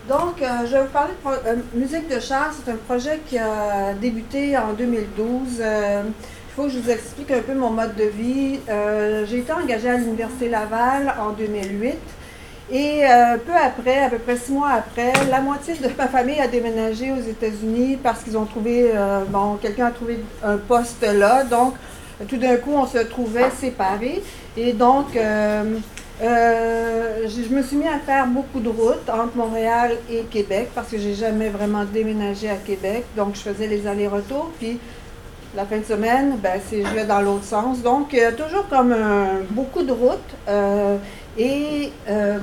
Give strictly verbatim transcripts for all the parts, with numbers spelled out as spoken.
Donc, euh, je vais vous parler de pro- euh, Musique de char. C'est un projet qui a débuté en deux mille douze. Euh, il faut que je vous explique un peu mon mode de vie. Euh, j'ai été engagée à l'Université Laval en deux mille huit. Et euh, peu après, à peu près six mois après, la moitié de ma famille a déménagé aux États-Unis parce qu'ils ont trouvé, euh, bon, quelqu'un a trouvé un poste là. Donc, tout d'un coup, on se trouvait séparés. Et donc, euh, euh, je, je me suis mis à faire beaucoup de routes entre Montréal et Québec parce que j'ai jamais vraiment déménagé à Québec. Donc, je faisais les allers-retours. Puis, la fin de semaine, ben, c'est, je vais dans l'autre sens. Donc, euh, toujours comme un- beaucoup de routes. Euh, et euh,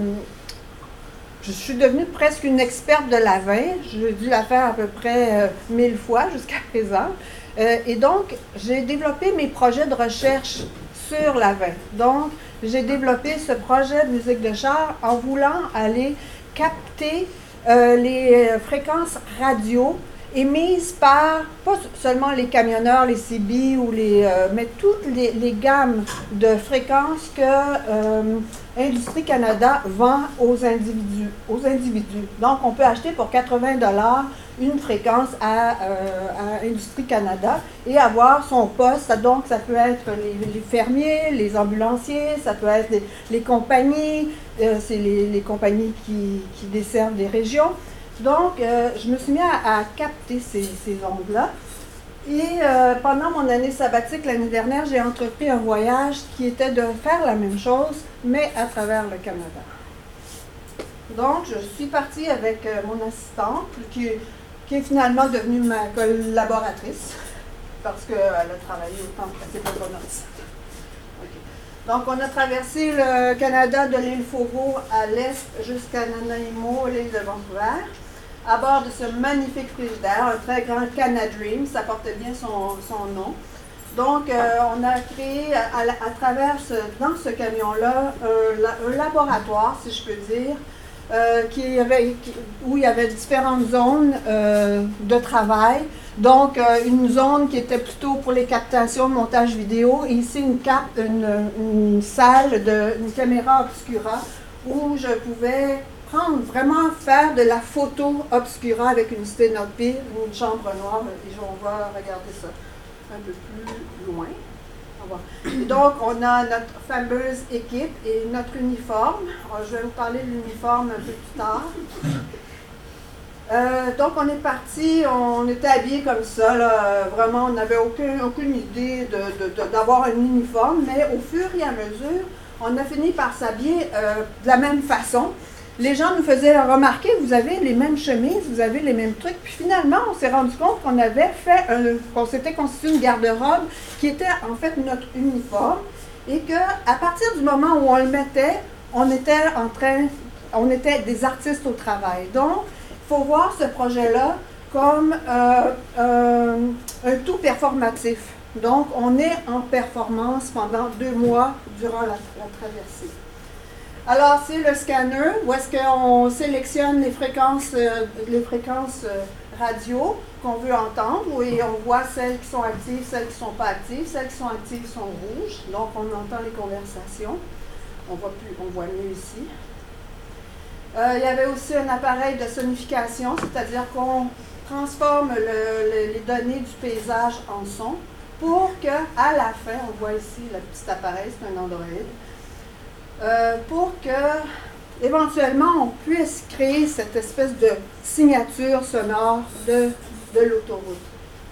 je suis devenue presque une experte de la vin. J'ai dû la faire à peu près euh, mille fois jusqu'à présent. Euh, et donc, j'ai développé mes projets de recherche sur la vin. Donc, j'ai développé ce projet de musique de char en voulant aller capter euh, les fréquences radio émises par, pas seulement les camionneurs, les C B ou les, euh, mais toutes les, les gammes de fréquences que euh, Industrie Canada vend aux individus, aux individus. Donc, on peut acheter pour quatre-vingts dollars une fréquence à, euh, à Industrie Canada et avoir son poste. Ça, donc, ça peut être les, les fermiers, les ambulanciers, ça peut être les, les compagnies, euh, c'est les, les compagnies qui, qui desservent des régions. Donc, euh, je me suis mis à, à capter ces, ces ondes-là. Et euh, pendant mon année sabbatique l'année dernière, j'ai entrepris un voyage qui était de faire la même chose, mais à travers le Canada. Donc, je suis partie avec euh, mon assistante, qui, qui est finalement devenue ma collaboratrice, parce qu'elle a travaillé autant que c'est pas son assistante. Okay. Donc, on a traversé le Canada de l'île Fogo à l'est jusqu'à Nanaimo, l'île de Vancouver, à bord de ce magnifique frigidaire, un très grand Canadream, ça portait bien son, son nom. Donc, euh, on a créé à, à, à travers, ce, dans ce camion-là, un, un laboratoire, si je peux dire, euh, qui avait, qui, où il y avait différentes zones euh, de travail. Donc, euh, une zone qui était plutôt pour les captations de montage vidéo, et ici une, cap, une, une salle, de, une caméra obscura, où je pouvais prendre, vraiment faire de la photo obscura avec une sténopie, une chambre noire, et on va regarder ça un peu plus loin. Et donc, on a notre fameuse équipe et notre uniforme. Alors, je vais vous parler de l'uniforme un peu plus tard. Euh, donc, on est parti, on était habillés comme ça, là, vraiment, on n'avait aucun, aucune idée de, de, de, d'avoir un uniforme, mais au fur et à mesure, on a fini par s'habiller euh, de la même façon. Les gens nous faisaient remarquer, vous avez les mêmes chemises, vous avez les mêmes trucs. Puis finalement, on s'est rendu compte qu'on avait fait, un, qu'on s'était constitué une garde-robe qui était en fait notre uniforme, et que à partir du moment où on le mettait, on était en train, on était des artistes au travail. Donc, il faut voir ce projet-là comme euh, euh, un tout performatif. Donc, on est en performance pendant deux mois durant la, la traversée. Alors, c'est le scanner où est-ce qu'on sélectionne les fréquences, euh, les fréquences euh, radio qu'on veut entendre, et on voit celles qui sont actives, celles qui ne sont pas actives. Celles qui sont actives sont rouges, donc on entend les conversations. On voit, plus, on voit mieux ici. Euh, il y avait aussi un appareil de sonification, c'est-à-dire qu'on transforme le, le, les données du paysage en son pour qu'à la fin, on voit ici le petit appareil, c'est un Android, Euh, pour que, éventuellement, on puisse créer cette espèce de signature sonore de, de l'autoroute.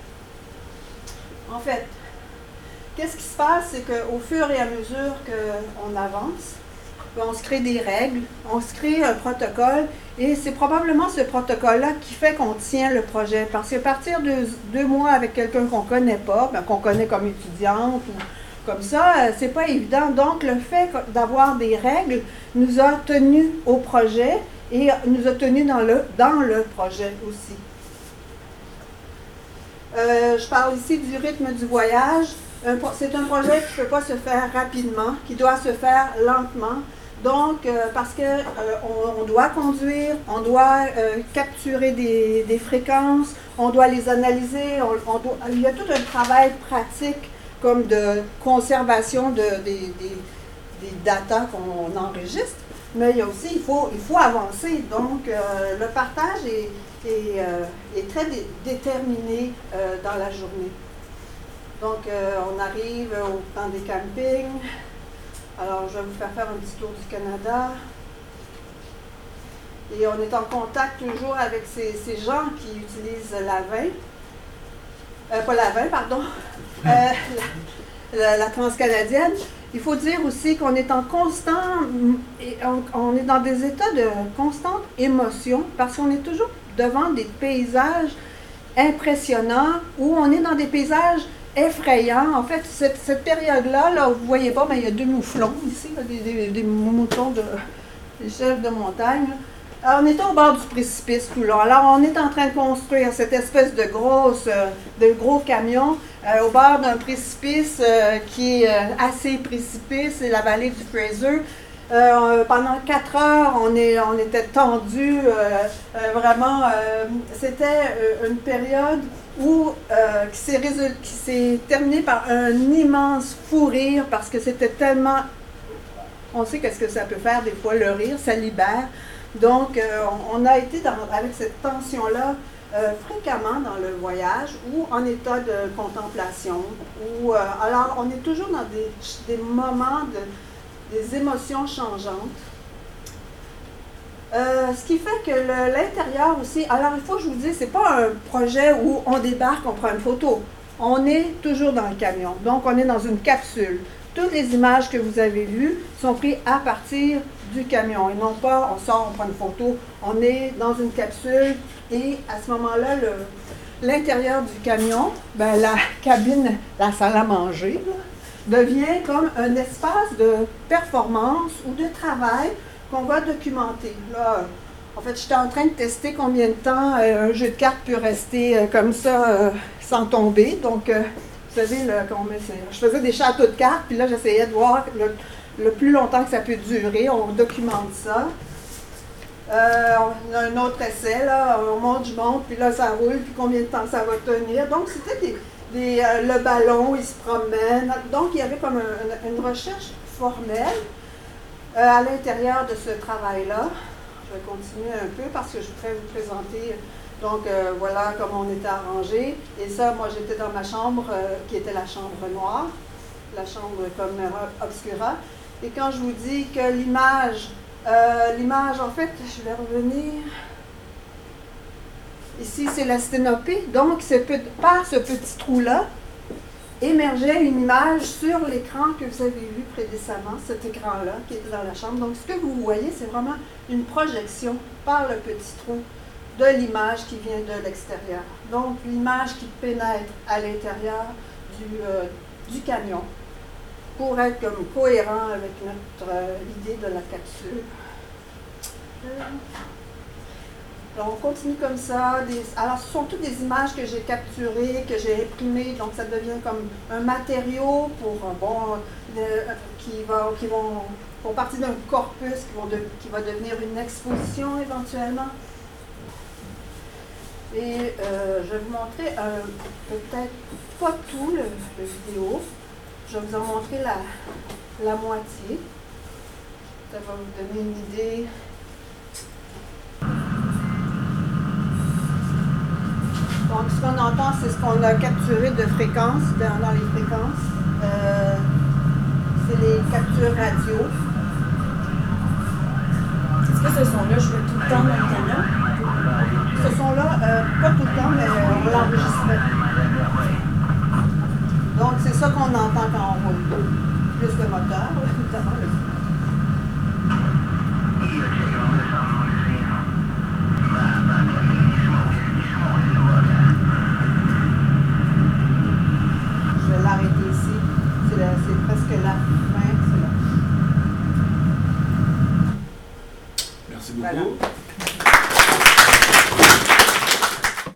En fait, qu'est-ce qui se passe, c'est qu'au fur et à mesure qu'on avance, on se crée des règles, on se crée un protocole, et c'est probablement ce protocole-là qui fait qu'on tient le projet. Parce qu'à partir de deux mois avec quelqu'un qu'on ne connaît pas, ben, qu'on connaît comme étudiante, ou comme ça, c'est pas évident. Donc, le fait d'avoir des règles nous a tenus au projet et nous a tenus dans le, dans le projet aussi. Euh, je parle ici du rythme du voyage. C'est un projet qui ne peut pas se faire rapidement, qui doit se faire lentement. Donc, euh, parce qu'on euh, on doit conduire, on doit euh, capturer des, des fréquences, on doit les analyser, on, on doit, il y a tout un travail pratique comme de conservation de, des, des, des datas qu'on enregistre. mais il y a aussi, il faut, il faut avancer. Donc, euh, le partage est, est, euh, est très dé déterminé euh, dans la journée. Donc, euh, on arrive au temps des campings. Alors, je vais vous faire faire un petit tour du Canada. Et on est en contact toujours avec ces, ces gens qui utilisent la vin. Euh, pas la vin, pardon. Euh, la, la transcanadienne. Il faut dire aussi qu'on est en constant, on, on est dans des états de constante émotion parce qu'on est toujours devant des paysages impressionnants où on est dans des paysages effrayants. En fait, cette, cette période-là, là, vous ne voyez pas, mais il y a deux mouflons ici, là, des, des, des moutons, de, des chefs de montagne. Alors, on était au bord du précipice tout là. Alors, on est en train de construire cette espèce de grosse, de gros camion euh, au bord d'un précipice euh, qui est euh, assez précipice, c'est la vallée du Fraser. Euh, pendant quatre heures, on, est, on était tendus. Euh, euh, vraiment, euh, c'était euh, une période où, euh, qui s'est terminée par un immense fou rire parce que c'était tellement... On sait qu'est-ce que ça peut faire des fois, le rire, ça libère. Donc, euh, on, on a été dans, avec cette tension-là euh, fréquemment dans le voyage ou en état de contemplation. Ou, euh, alors, on est toujours dans des, des moments, de, des émotions changeantes. Euh, ce qui fait que l'intérieur aussi, alors il faut que je vous dise, c'est pas un projet où on débarque, on prend une photo. On est toujours dans le camion, donc on est dans une capsule. Toutes les images que vous avez vues sont prises à partir du camion et non pas on sort, on prend une photo, on est dans une capsule et à ce moment-là, l'intérieur du camion, ben, la cabine, la salle à manger, là, devient comme un espace de performance ou de travail qu'on va documenter. Là, en fait, j'étais en train de tester combien de temps euh, un jeu de cartes peut rester euh, comme ça euh, sans tomber. Donc, euh, vous savez, là, je faisais des châteaux de cartes, puis là, j'essayais de voir le, le plus longtemps que ça peut durer. On documente ça. Euh, on a un autre essai, là, on monte, je monte, puis là, ça roule, puis combien de temps ça va tenir. Donc, c'était des, des, euh, le ballon, il se promène. Donc, il y avait comme un, une recherche formelle euh, à l'intérieur de ce travail-là. Je vais continuer un peu parce que je voudrais vous présenter. Donc, euh, voilà comment on était arrangé. Et ça, moi, j'étais dans ma chambre, euh, qui était la chambre noire, la chambre comme euh, obscura. Et quand je vous dis que l'image, euh, l'image, en fait, je vais revenir. Ici, c'est la sténopée. Donc, par ce petit trou-là, émergeait une image sur l'écran que vous avez vu précédemment, cet écran-là, qui était dans la chambre. Donc, ce que vous voyez, c'est vraiment une projection par le petit trou de l'image qui vient de l'extérieur. Donc, l'image qui pénètre à l'intérieur du, euh, du camion pour être comme cohérent avec notre euh, idée de la capsule. Euh, alors, on continue comme ça. Des, alors, ce sont toutes des images que j'ai capturées, que j'ai imprimées, donc ça devient comme un matériau pour, bon, de, qui, va, qui vont, font partie d'un corpus qui, vont de, qui va devenir une exposition éventuellement. Et euh, je vais vous montrer euh, peut-être pas tout le, le vidéo. Je vais vous en montrer la, la moitié. Ça va vous donner une idée. Donc, ce qu'on entend, c'est ce qu'on a capturé de fréquences, dans, dans les fréquences. Euh, c'est les captures radio. Est-ce que ce son-là, je veux tout le temps dans le camion? Ce son-là, euh, pas tout le temps, mais on l'enregistrait. Donc, c'est ça qu'on entend quand on roule. Plus le moteur, notamment le Je vais l'arrêter ici. C'est presque la fin. Merci beaucoup. Voilà.